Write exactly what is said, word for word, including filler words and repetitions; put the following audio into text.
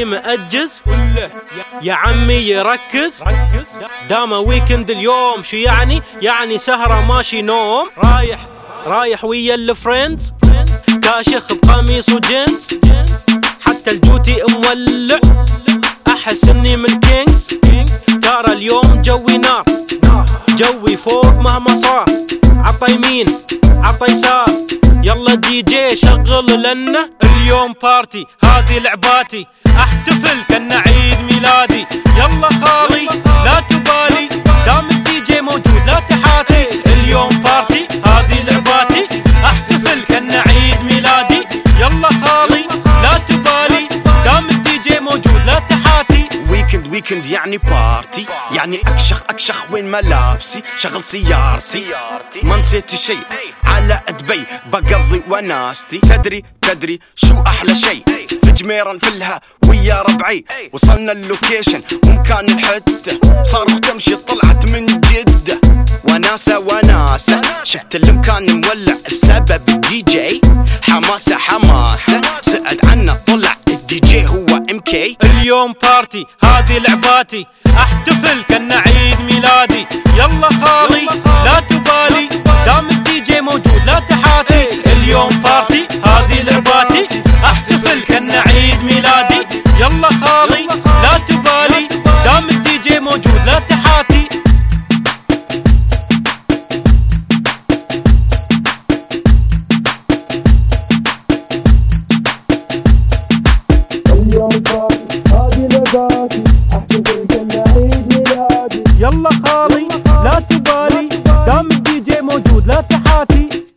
اللي مأجز يا عمي يركز، دام ويكند اليوم شو يعني؟ يعني سهرة ماشي نوم. رايح رايح ويا الفريندز، كاشخ بقميص وجنس، حتى الجوتي مولع، احس اني من الكينج. ترى اليوم جوي نار، جوي فوق مهما صار، عطا يمين عطا يسار، يلا دي جي شغل لنا اليوم بارتي، هذه لعباتي احتفل كأنه عيد ميلادي. يلا خالي لا تبالي، دام الدي جي موجود لا تحاتي، اليوم بارتي هذه لعباتي احتفل كأنه عيد ميلادي. يلا خالي لا تبالي، دام الدي جي موجود لا تحاتي. ويكند ويكند يعني بارتي، يعني اكشخ اكشخ وين ملابسي، شغل سيارتي ما نسيت شي، على دبي بقضي وناستي. تدري تدري شو احلى شي؟ في جميرة نفلها ويا ربعي، وصلنا اللوكيشن ومكان الحتة، صاروخ تمشي طلعت من جدة، وناسة وناسة، شفت المكان مولع بسبب الدي جي، حماسة حماسة، سأل عنا طلع الدي جي هو ام كي. اليوم بارتي هذه لعباتي احتفل كأنه عيد ميلادي. يلا خالي لا تبالي، دام الدي جي موجود لا تحاتي، اليوم بارتي هذه لعباتي احتفل كأنه عيد ميلادي. يلا خالي لا تبالي، دام الدي جي موجود لا تحاتي. يلا خالي لا تبالي، دام الدي جي موجود لا تحاتي.